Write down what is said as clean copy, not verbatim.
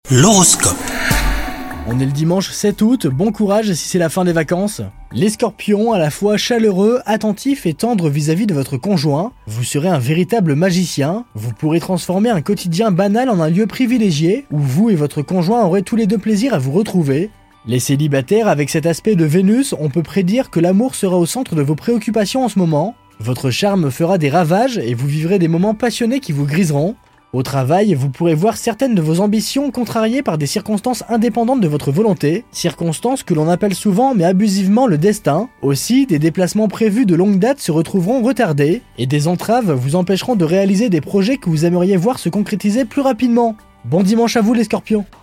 L'horoscope. On est le dimanche 7 août, bon courage si c'est la fin des vacances. Les scorpions, à la fois chaleureux, attentifs et tendres vis-à-vis de votre conjoint, vous serez un véritable magicien, vous pourrez transformer un quotidien banal en un lieu privilégié, où vous et votre conjoint aurez tous les deux plaisir à vous retrouver. Les célibataires, avec cet aspect de Vénus, on peut prédire que l'amour sera au centre de vos préoccupations en ce moment. Votre charme fera des ravages et vous vivrez des moments passionnés qui vous griseront. Au travail, vous pourrez voir certaines de vos ambitions contrariées par des circonstances indépendantes de votre volonté, circonstances que l'on appelle souvent mais abusivement le destin. Aussi, des déplacements prévus de longue date se retrouveront retardés, et des entraves vous empêcheront de réaliser des projets que vous aimeriez voir se concrétiser plus rapidement. Bon dimanche à vous les scorpions!